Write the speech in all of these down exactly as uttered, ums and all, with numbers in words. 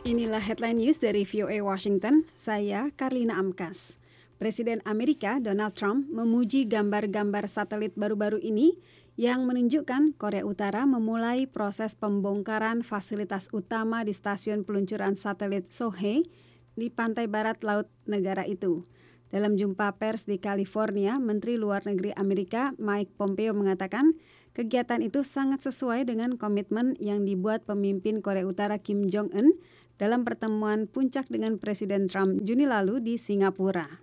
Inilah headline news dari V O A Washington, saya Karlina Amkas. Presiden Amerika Donald Trump memuji gambar-gambar satelit baru-baru ini yang menunjukkan Korea Utara memulai proses pembongkaran fasilitas utama di stasiun peluncuran satelit Sohae di pantai barat laut negara itu. Dalam jumpa pers di California, Menteri Luar Negeri Amerika Mike Pompeo mengatakan kegiatan itu sangat sesuai dengan komitmen yang dibuat pemimpin Korea Utara Kim Jong-un dalam pertemuan puncak dengan Presiden Trump Juni lalu di Singapura.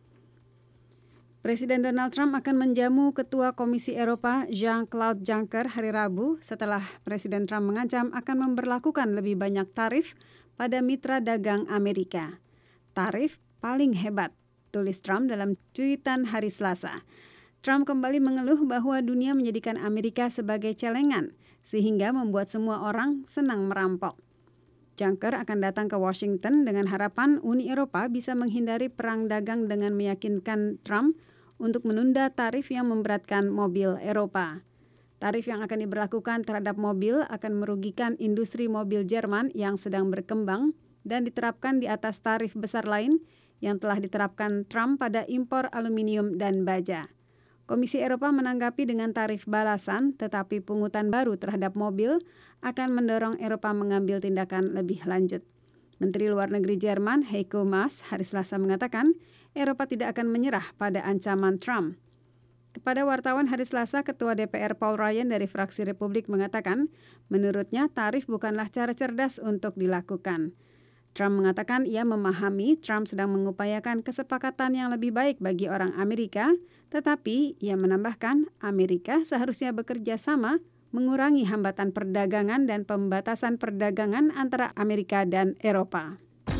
Presiden Donald Trump akan menjamu Ketua Komisi Eropa Jean-Claude Juncker hari Rabu setelah Presiden Trump mengancam akan memberlakukan lebih banyak tarif pada mitra dagang Amerika. Tarif paling hebat, tulis Trump dalam tweetan hari Selasa. Trump kembali mengeluh bahwa dunia menjadikan Amerika sebagai celengan, sehingga membuat semua orang senang merampok. Juncker akan datang ke Washington dengan harapan Uni Eropa bisa menghindari perang dagang dengan meyakinkan Trump untuk menunda tarif yang memberatkan mobil Eropa. Tarif yang akan diberlakukan terhadap mobil akan merugikan industri mobil Jerman yang sedang berkembang dan diterapkan di atas tarif besar lain yang telah diterapkan Trump pada impor aluminium dan baja. Komisi Eropa menanggapi dengan tarif balasan, tetapi pungutan baru terhadap mobil akan mendorong Eropa mengambil tindakan lebih lanjut. Menteri Luar Negeri Jerman Heiko Maas hari Selasa mengatakan Eropa tidak akan menyerah pada ancaman Trump. Kepada wartawan hari Selasa, Ketua D P R Paul Ryan dari fraksi Republik mengatakan, menurutnya tarif bukanlah cara cerdas untuk dilakukan. Trump mengatakan ia memahami Trump sedang mengupayakan kesepakatan yang lebih baik bagi orang Amerika, tetapi ia menambahkan Amerika seharusnya bekerja sama mengurangi hambatan perdagangan dan pembatasan perdagangan antara Amerika dan Eropa.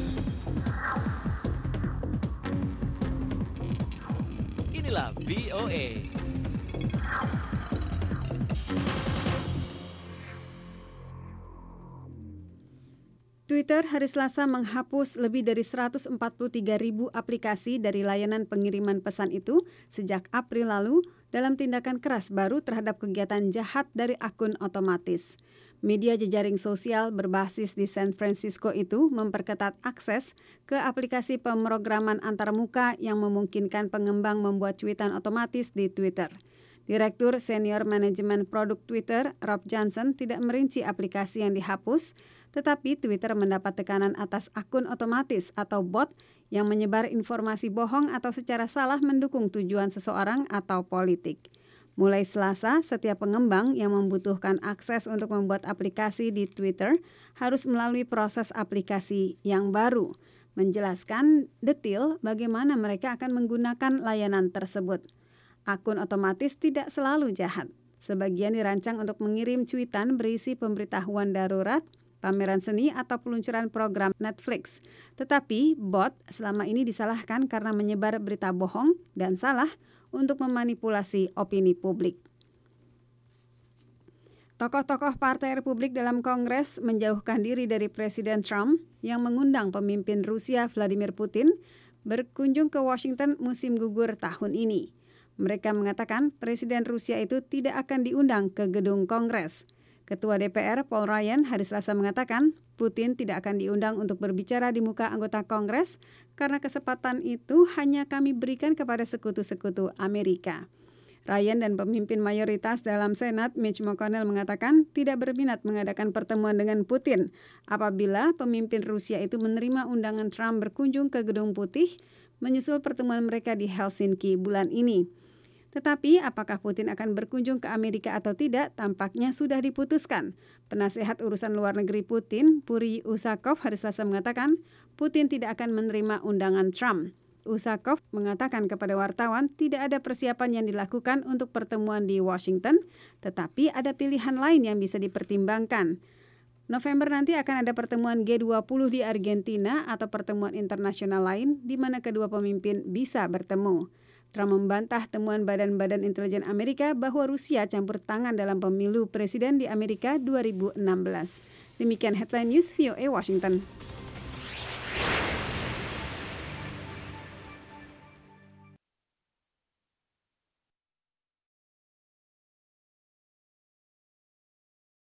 Inilah V O A. Twitter hari Selasa menghapus lebih dari seratus empat puluh tiga ribu aplikasi dari layanan pengiriman pesan itu sejak April lalu dalam tindakan keras baru terhadap kegiatan jahat dari akun otomatis. Media jejaring sosial berbasis di San Francisco itu memperketat akses ke aplikasi pemrograman antarmuka yang memungkinkan pengembang membuat cuitan otomatis di Twitter. Direktur Senior Manajemen Produk Twitter, Rob Johnson, tidak merinci aplikasi yang dihapus, tetapi Twitter mendapat tekanan atas akun otomatis atau bot yang menyebar informasi bohong atau secara salah mendukung tujuan seseorang atau politik. Mulai Selasa, setiap pengembang yang membutuhkan akses untuk membuat aplikasi di Twitter harus melalui proses aplikasi yang baru, menjelaskan detail bagaimana mereka akan menggunakan layanan tersebut. Akun otomatis tidak selalu jahat. Sebagian dirancang untuk mengirim cuitan berisi pemberitahuan darurat, pameran seni atau peluncuran program Netflix. Tetapi bot selama ini disalahkan karena menyebar berita bohong dan salah untuk memanipulasi opini publik. Tokoh-tokoh Partai Republik dalam Kongres menjauhkan diri dari Presiden Trump yang mengundang pemimpin Rusia Vladimir Putin berkunjung ke Washington musim gugur tahun ini. Mereka mengatakan Presiden Rusia itu tidak akan diundang ke gedung Kongres. Ketua D P R Paul Ryan hari Selasa mengatakan Putin tidak akan diundang untuk berbicara di muka anggota Kongres karena kesempatan itu hanya kami berikan kepada sekutu-sekutu Amerika. Ryan dan pemimpin mayoritas dalam Senat Mitch McConnell mengatakan tidak berminat mengadakan pertemuan dengan Putin apabila pemimpin Rusia itu menerima undangan Trump berkunjung ke Gedung Putih menyusul pertemuan mereka di Helsinki bulan ini. Tetapi apakah Putin akan berkunjung ke Amerika atau tidak tampaknya sudah diputuskan. Penasehat urusan luar negeri Putin, Puri Usakov, hari Selasa mengatakan Putin tidak akan menerima undangan Trump. Usakov mengatakan kepada wartawan tidak ada persiapan yang dilakukan untuk pertemuan di Washington, tetapi ada pilihan lain yang bisa dipertimbangkan. November nanti akan ada pertemuan G dua puluh di Argentina atau pertemuan internasional lain di mana kedua pemimpin bisa bertemu. Trump membantah temuan Badan-Badan Intelijen Amerika bahwa Rusia campur tangan dalam pemilu presiden di Amerika dua ribu enam belas. Demikian headline news V O A Washington.